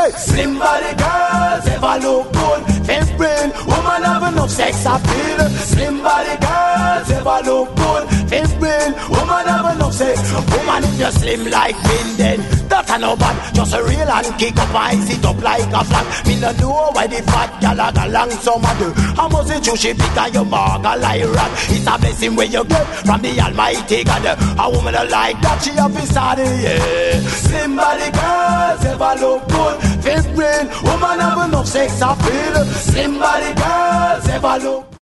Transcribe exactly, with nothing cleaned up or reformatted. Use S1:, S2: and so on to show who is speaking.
S1: Slim body girls ever look good. Fifth brain, woman have enough sex appeal. Slim body girls ever look good. Fifth brain, woman have enough sex. Woman if you slim like me then that a no bad. Just a real and kick up and sit up like a flag. Me no know why the fat gal a go long some a do. How much it you she pick and you mark a like rat. It's a blessing when you get from the Almighty God. A woman a like that she a be sorry, yeah. Slim body girls ever look good. Fifth brain, woman have enough sex appeal. Slim body girls ever look